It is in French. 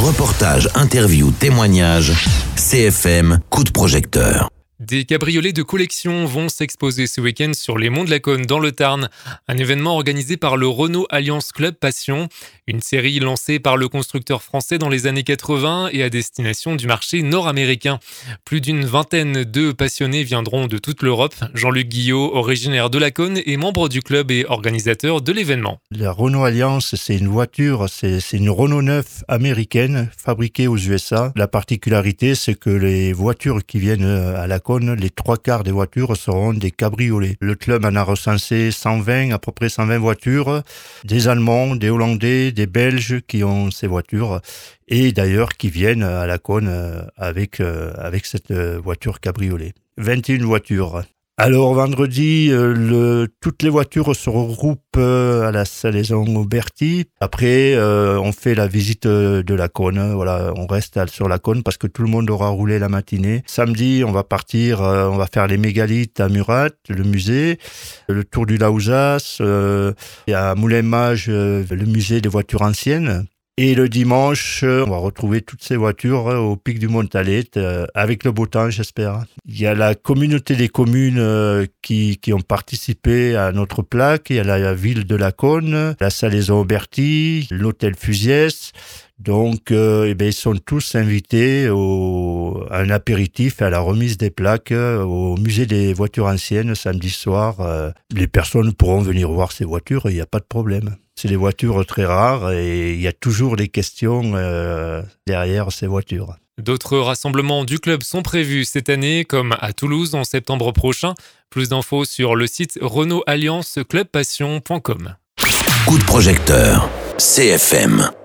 Reportages, interviews, témoignages, CFM, coup de projecteur. Des cabriolets de collection vont s'exposer ce week-end sur les monts de la Cône dans le Tarn. Un événement organisé par le Renault Alliance Club Passion. Une série lancée par le constructeur français dans les années 80 et à destination du marché nord-américain. Plus d'une vingtaine de passionnés viendront de toute l'Europe. Jean-Luc Guillot, originaire de la Cône et membre du club et organisateur de l'événement. La Renault Alliance, c'est une voiture, c'est une Renault 9 américaine fabriquée aux USA. La particularité, c'est que les voitures qui viennent à la Cône, les 3/4 des voitures seront des cabriolets. Le club en a recensé à peu près 120 voitures, des Allemands, des Hollandais, des Belges qui ont ces voitures et d'ailleurs qui viennent à la Cône avec cette voiture cabriolet. 21 voitures. Alors vendredi, toutes les voitures se regroupent à la Salaison Auberti. Après, on fait la visite de la Cône. Voilà, on reste sur la Cône parce que tout le monde aura roulé la matinée. Samedi, on va partir, on va faire les mégalithes à Murat, le musée, le tour du Laouzas, et à Moulin-Mage, le musée des voitures anciennes. Et le dimanche, on va retrouver toutes ces voitures au pic du Montalet, avec le beau temps, j'espère. Il y a la communauté des communes qui ont participé à notre plaque. Il y a la ville de la Cône, la Salaison Auberti, l'hôtel Fusiès. Donc, ils sont tous invités à un apéritif, à la remise des plaques au musée des voitures anciennes samedi soir. Les personnes pourront venir voir ces voitures, il n'y a pas de problème. C'est des voitures très rares et il y a toujours des questions derrière ces voitures. D'autres rassemblements du club sont prévus cette année, comme à Toulouse en septembre prochain. Plus d'infos sur le site renaultallianceclubpassion.com. Coup de projecteur, CFM.